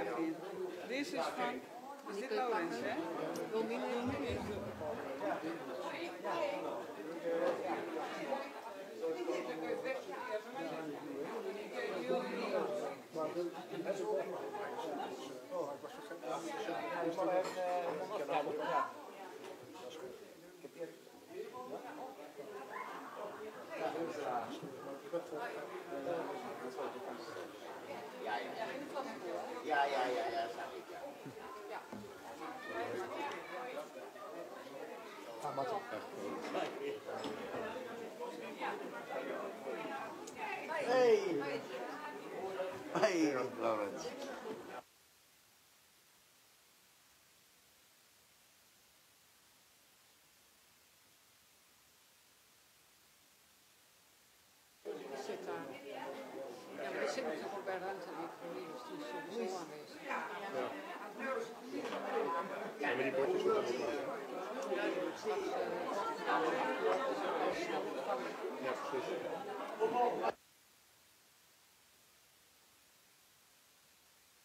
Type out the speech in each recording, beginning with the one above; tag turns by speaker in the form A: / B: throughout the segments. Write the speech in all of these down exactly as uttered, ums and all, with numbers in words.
A: graag in. Deze is van, is dit Laurens, hè?
B: Wilmine.
C: Ja, ja, ja, ja, zag ik, ja.
D: Ah, Martin.
C: Hey! Hey, Laurens.
B: Zit daar. Ja, maar die zit natuurlijk ook bij ruimte en economie, dus die is sowieso aanwezig.
D: Ja, maar die bordjes ook allemaal.
B: Ja, die wordt straks uh, snel ontvangen.
D: Ja, precies.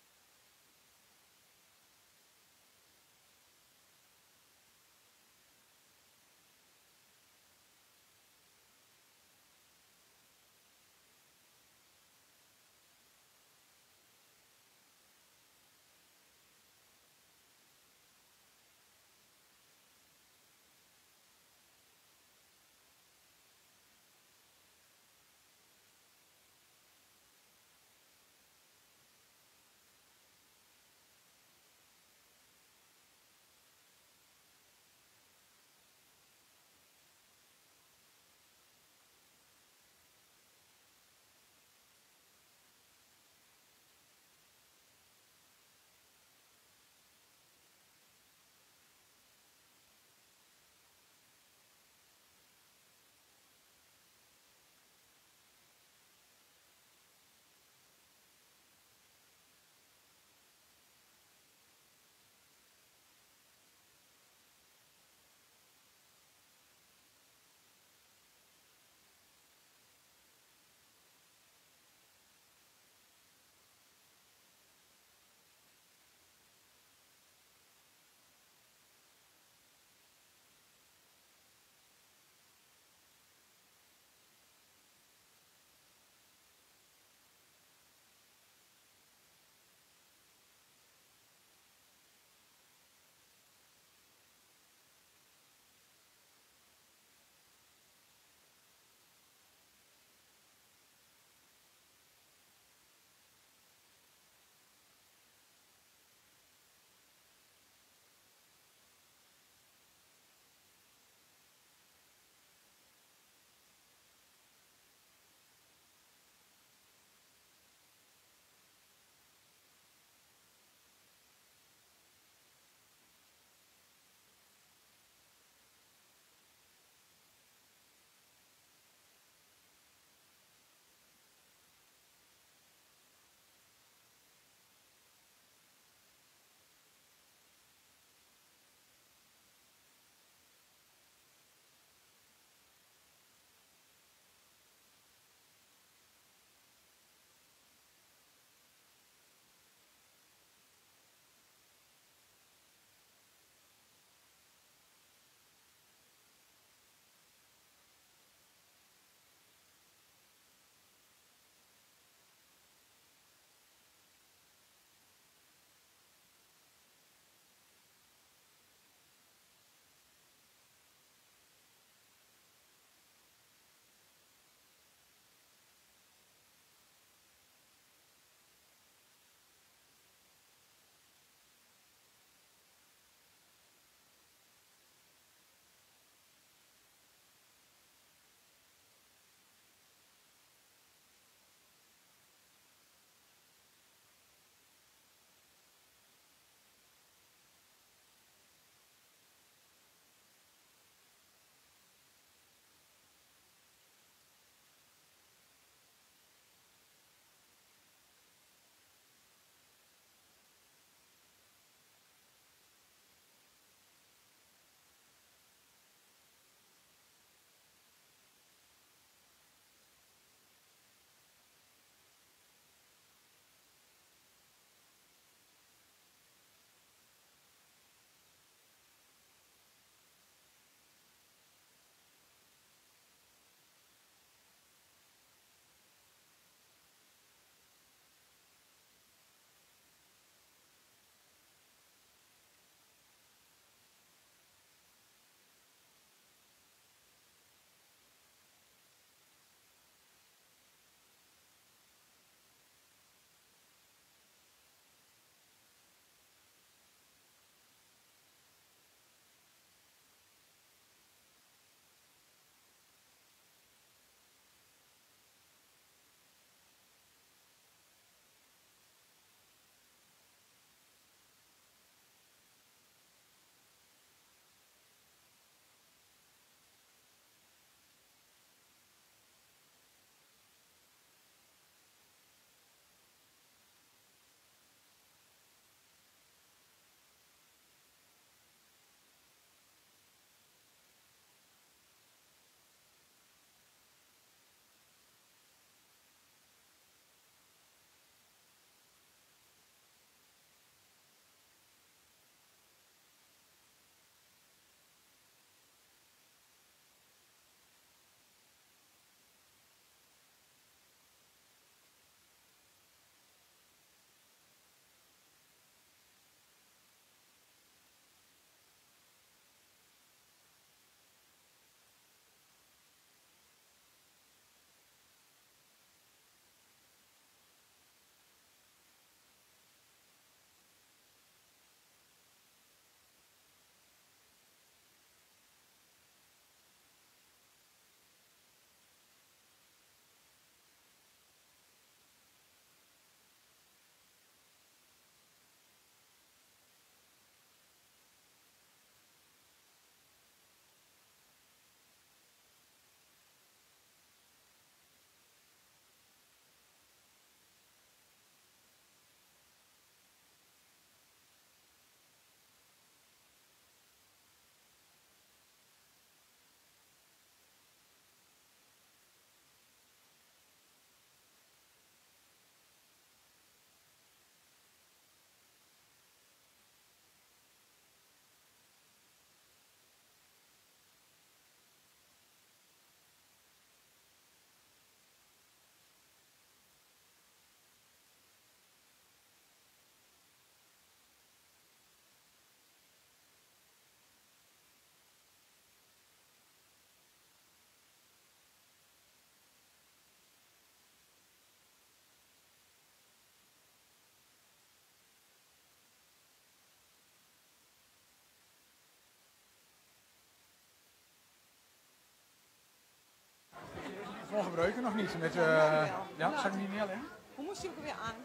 D: gebruiken nog niet. Met, uh, ja, zal ik die neerleggen?
A: Hoe moest je ook weer aan?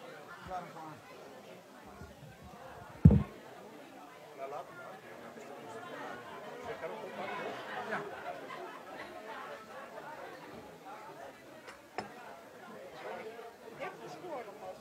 D: Ja.
A: Echt geschoren pas.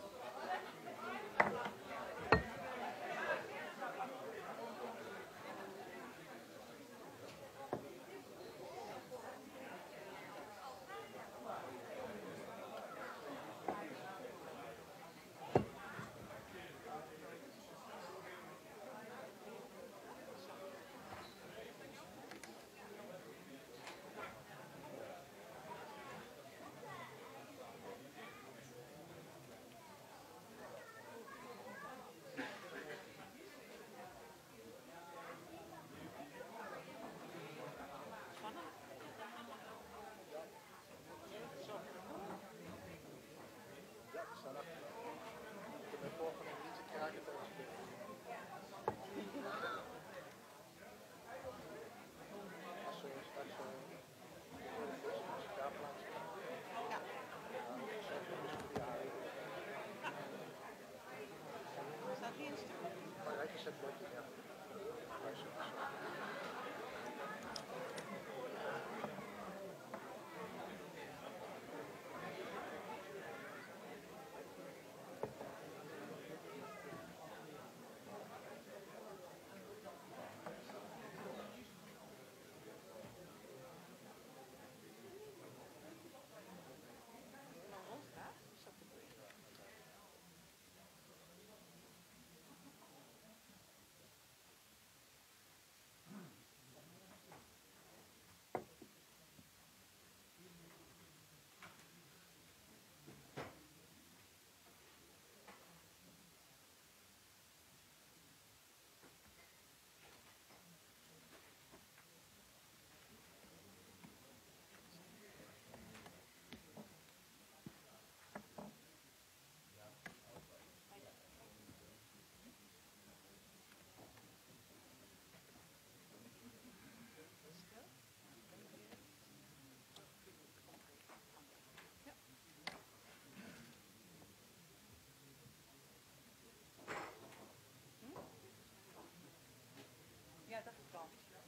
A: Ja, dacht ik al.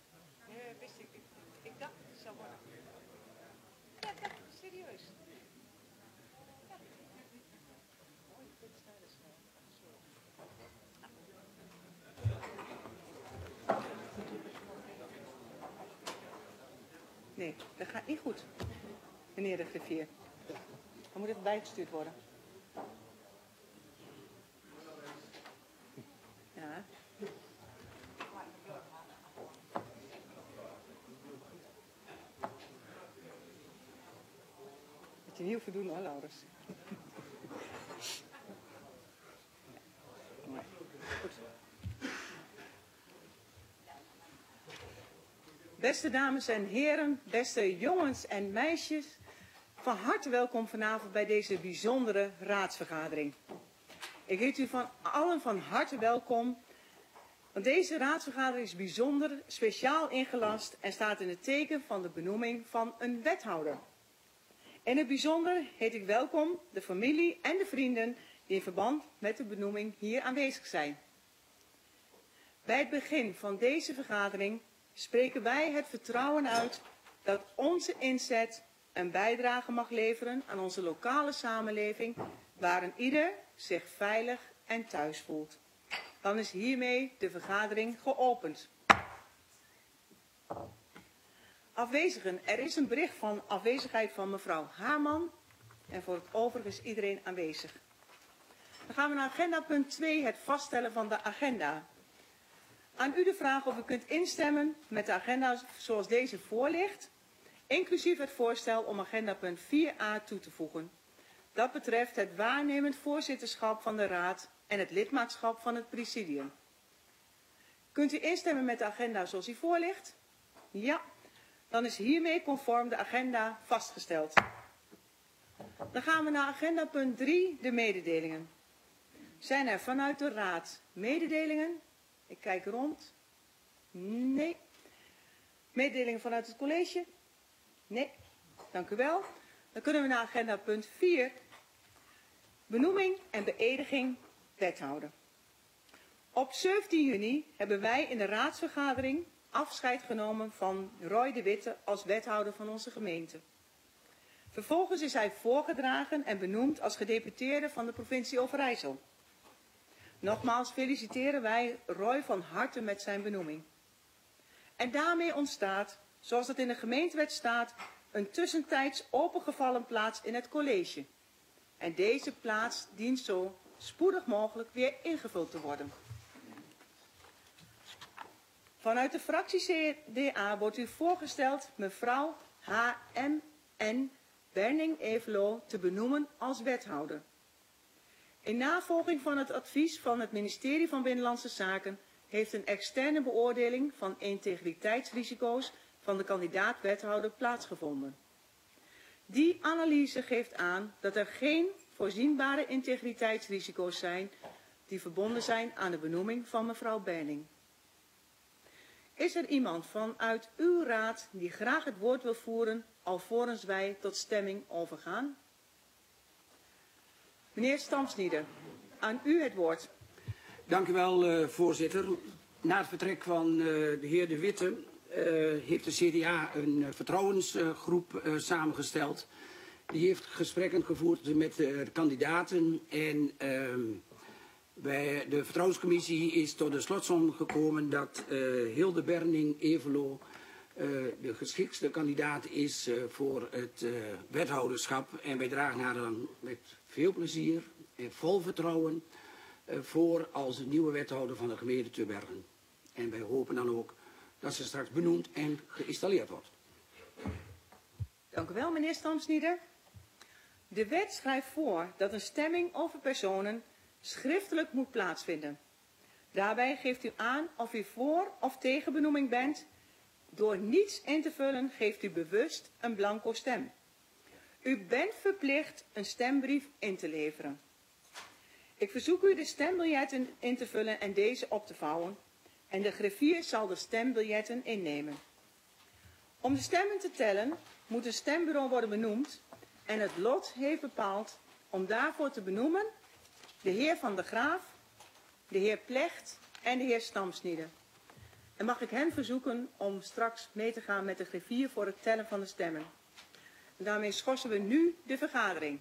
A: Nee, wist ik. Ik, ik dacht het zou worden. Ja, ik dacht het serieus. Ja. Oh, dit staat dus wel. Nee, dat gaat niet goed, meneer de griffier. Dan moet het bijgestuurd worden. Ja. Dat je niet hoeft te doen hoor, Laurens. Nee. Goed. Beste dames en heren, beste jongens en meisjes, van harte welkom vanavond bij deze bijzondere raadsvergadering. Ik heet u van allen van harte welkom, want deze raadsvergadering is bijzonder speciaal ingelast en staat in het teken van de benoeming van een wethouder. In het bijzonder heet ik welkom de familie en de vrienden die in verband met de benoeming hier aanwezig zijn. Bij het begin van deze vergadering spreken wij het vertrouwen uit dat onze inzet een bijdrage mag leveren aan onze lokale samenleving, waarin ieder zich veilig en thuis voelt. Dan is hiermee de vergadering geopend. Afwezigen, er is een bericht van afwezigheid van mevrouw Haarman en voor het overige is iedereen aanwezig. Dan gaan we naar agenda punt twee, het vaststellen van de agenda. Aan u de vraag of u kunt instemmen met de agenda zoals deze voor ligt, inclusief het voorstel om agenda punt vier a toe te voegen. Dat betreft het waarnemend voorzitterschap van de Raad en het lidmaatschap van het presidium. Kunt u instemmen met de agenda zoals die voor ligt? Ja, dan is hiermee conform de agenda vastgesteld. Dan gaan we naar agenda punt drie, de mededelingen. Zijn er vanuit de Raad mededelingen? Ik kijk rond. Nee. Mededelingen vanuit het college? Nee. Dank u wel. Dan kunnen we naar agenda punt vier. Benoeming en beëdiging wethouder. Op zeventien juni hebben wij in de raadsvergadering afscheid genomen van Roy de Witte als wethouder van onze gemeente. Vervolgens is hij voorgedragen en benoemd als gedeputeerde van de provincie Overijssel. Nogmaals feliciteren wij Roy van harte met zijn benoeming. En daarmee ontstaat, zoals het in de gemeentewet staat, een tussentijds opengevallen plaats in het college. En deze plaats dient zo spoedig mogelijk weer ingevuld te worden. Vanuit de fractie C D A wordt u voorgesteld mevrouw H M N Berning-Evelo te benoemen als wethouder. In navolging van het advies van het ministerie van Binnenlandse Zaken heeft een externe beoordeling van integriteitsrisico's van de kandidaat-wethouder plaatsgevonden. Die analyse geeft aan dat er geen voorzienbare integriteitsrisico's zijn die verbonden zijn aan de benoeming van mevrouw Berning. Is er iemand vanuit uw raad die graag het woord wil voeren, alvorens wij tot stemming overgaan? Meneer Stamsnieder, aan u het woord.
E: Dank u wel, uh, voorzitter. Na het vertrek van uh, de heer De Witte uh, heeft de C D A een uh, vertrouwensgroep uh, samengesteld. Die heeft gesprekken gevoerd met uh, de kandidaten en uh, bij de vertrouwenscommissie is tot de slotsom gekomen dat uh, Hilde Berning-Evelo uh, de geschiktste kandidaat is uh, voor het uh, wethouderschap. En wij dragen haar dan met veel plezier en vol vertrouwen uh, voor als de nieuwe wethouder van de gemeente Terbergen. En wij hopen dan ook dat ze straks benoemd en geïnstalleerd wordt.
A: Dank u wel, meneer Stamsnieder. De wet schrijft voor dat een stemming over personen schriftelijk moet plaatsvinden. Daarbij geeft u aan of u voor of tegen benoeming bent. Door niets in te vullen geeft u bewust een blanco stem. U bent verplicht een stembrief in te leveren. Ik verzoek u de stembiljetten in te vullen en deze op te vouwen. En de griffier zal de stembiljetten innemen. Om de stemmen te tellen moet een stembureau worden benoemd en het lot heeft bepaald om daarvoor te benoemen de heer Van der Graaf, de heer Plecht en de heer Stamsnieder. En mag ik hen verzoeken om straks mee te gaan met de griffier voor het tellen van de stemmen. En daarmee schorsen we nu de vergadering.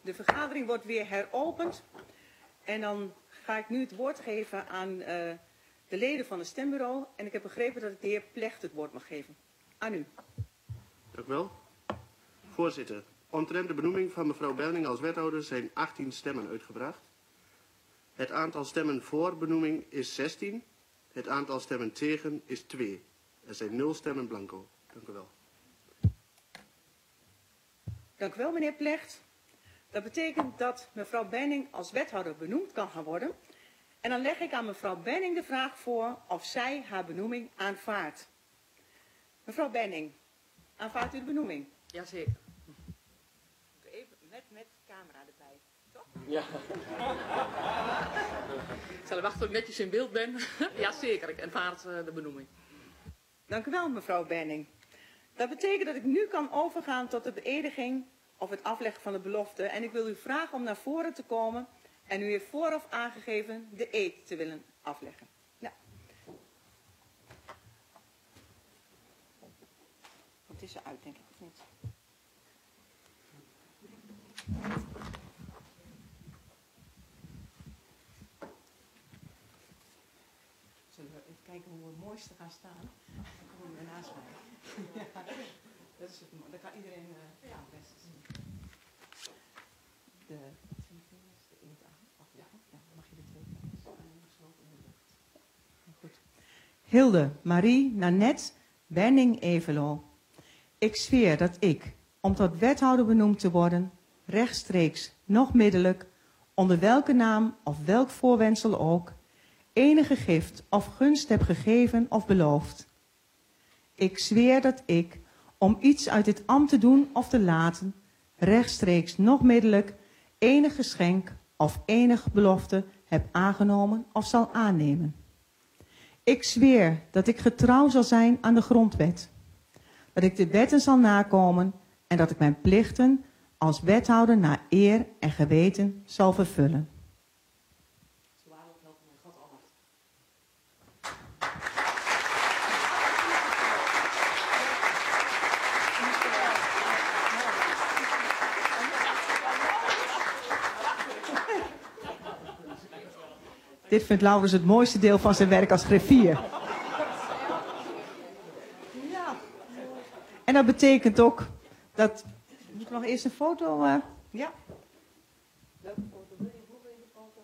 A: De vergadering wordt weer heropend. En dan ga ik nu het woord geven aan uh, de leden van het stembureau. En ik heb begrepen dat ik de heer Plecht het woord mag geven. Aan u.
F: Dank u wel. Voorzitter, omtrent de benoeming van mevrouw Belling als wethouder zijn achttien stemmen uitgebracht. Het aantal stemmen voor benoeming is zestien. Het aantal stemmen tegen is twee. Er zijn nul stemmen blanco. Dank u wel.
A: Dank u wel, meneer Plecht. Dat betekent dat mevrouw Benning als wethouder benoemd kan gaan worden. En dan leg ik aan mevrouw Benning de vraag voor of zij haar benoeming aanvaardt. Mevrouw Benning, aanvaardt u de benoeming?
B: Jazeker.
A: Even met, met camera erbij, toch?
B: Ja. Ik zal wachten tot ik netjes in beeld ben. Jazeker, ik aanvaard uh, de benoeming.
A: Dank u wel, mevrouw Benning. Dat betekent dat ik nu kan overgaan tot de beëdiging of het afleggen van de belofte. En ik wil u vragen om naar voren te komen en u heeft vooraf aangegeven de eed te willen afleggen. Ja. Het is eruit, denk ik, of niet? Zullen we even kijken hoe we het mooiste gaan staan? Dan komen we ernaast mij. Ja, dat is het mooie. Dan kan iedereen uh, ja, het beste zien. De twee vingers, de inkt afleggen. Ja, dan mag je de twee vingers gesloten in de lucht. Ja, goed. Hilde, Marie, Nanette, Benning, Evelo. Ik zweer dat ik, om tot wethouder benoemd te worden, rechtstreeks, nog middelijk, onder welke naam of welk voorwendsel ook, enige gift of gunst heb gegeven of beloofd. Ik zweer dat ik, om iets uit dit ambt te doen of te laten, rechtstreeks, nog middelijk, enig geschenk of enige belofte heb aangenomen of zal aannemen. Ik zweer dat ik getrouw zal zijn aan de grondwet, dat ik de wetten zal nakomen en dat ik mijn plichten als wethouder naar eer en geweten zal vervullen. Dit vindt Laurens het mooiste deel van zijn werk als griffier. Ja. En dat betekent ook dat... Moet ik nog eerst een foto... Uh, ja. Welke foto wil je? Hoe wil je de foto?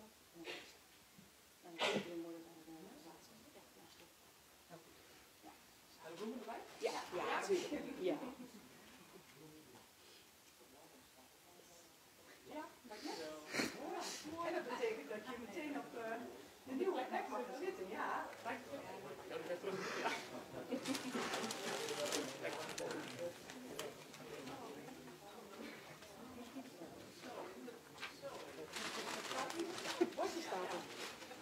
A: Ja, ja, zeker. Ja. En dat betekent dat je meteen op uh, de nieuwe plek mag gaan zitten. Ja, bosje staat er.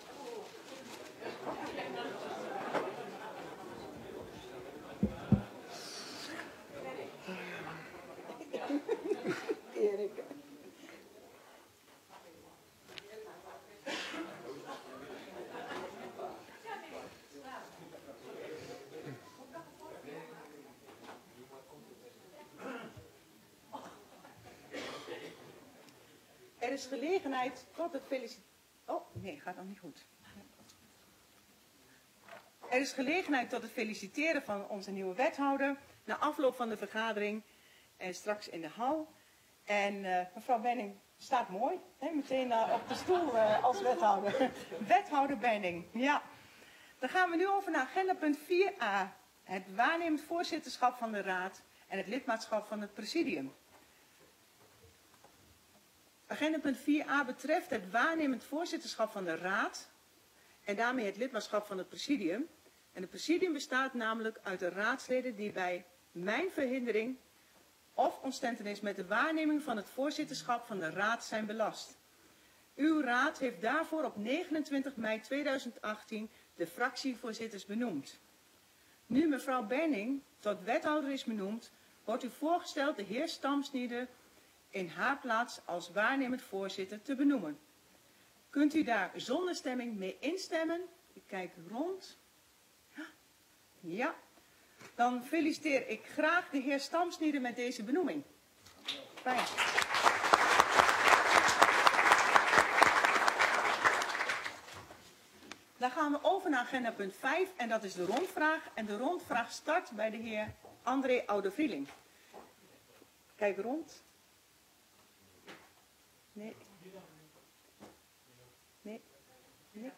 A: Erik. Er is gelegenheid tot het feliciteren. Oh, nee, gaat nog niet goed. Er is gelegenheid tot het feliciteren van onze nieuwe wethouder na afloop van de vergadering en straks in de hal. En uh, mevrouw Benning staat mooi, hè, meteen uh, op de stoel uh, als wethouder. Wethouder Benning, ja. Dan gaan we nu over naar agenda punt vier a. Het waarnemend voorzitterschap van de Raad en het lidmaatschap van het presidium. Agenda punt vier a betreft het waarnemend voorzitterschap van de Raad en daarmee het lidmaatschap van het presidium. En het presidium bestaat namelijk uit de raadsleden die bij mijn verhindering of ontstentenis met de waarneming van het voorzitterschap van de Raad zijn belast. Uw Raad heeft daarvoor op negenentwintig mei tweeduizend achttien de fractievoorzitters benoemd. Nu mevrouw Benning tot wethouder is benoemd, wordt u voorgesteld de heer Stamsniede in haar plaats als waarnemend voorzitter te benoemen. Kunt u daar zonder stemming mee instemmen? Ik kijk rond. Ja. Dan feliciteer ik graag de heer Stamsniede met deze benoeming. Fijn. gaan we over naar agenda punt vijf en dat is de rondvraag. En de rondvraag start bij de heer André Oude-Vrieling. Kijk rond. Nee. Nee. Nee.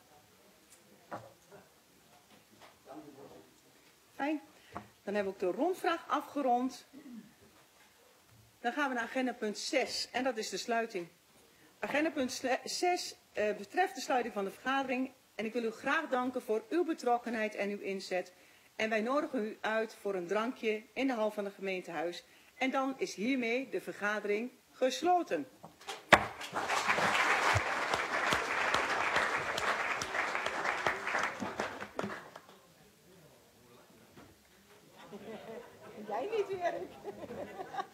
A: Fijn. Dan hebben we ook de rondvraag afgerond. Dan gaan we naar agenda punt zes en dat is de sluiting. Agenda punt zes uh, betreft de sluiting van de vergadering. En ik wil u graag danken voor uw betrokkenheid en uw inzet. En wij nodigen u uit voor een drankje in de hal van het gemeentehuis. En dan is hiermee de vergadering gesloten. Jij niet, Erik.